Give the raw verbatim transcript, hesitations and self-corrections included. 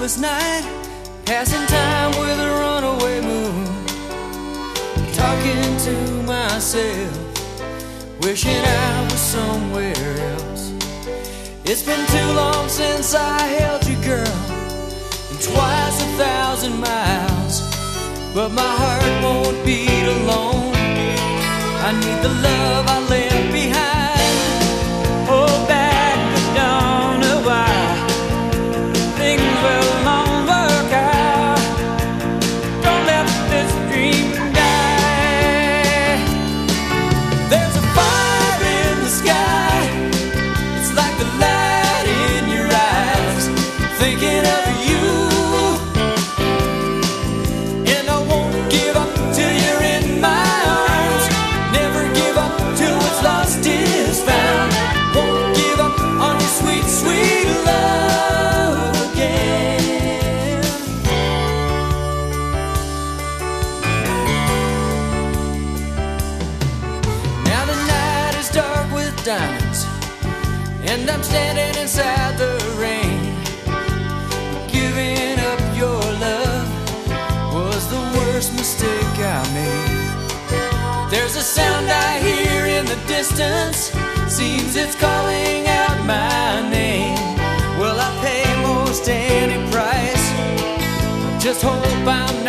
sleepless night, passing time with a runaway moon, talking to myself, wishing I was somewhere else. It's been too long since I held you, girl, and twice a thousand miles, but my heart won't beat alone. I need the love I left behind. Oh, back the dawn of why things will long work out. Don't let this dream die. There's a fire in the sky, it's like the light in your eyes, thinking of you. And I won't give up till you're in my arms, never give up till what's lost is found. Won't give up on your sweet, sweet love again. Now the night is dark with diamonds, and I'm standing inside the rain. Giving up your love was the worst mistake I made. There's a sound I hear in the distance, seems it's calling out my name. Well, I pay most any price, I just hope I'm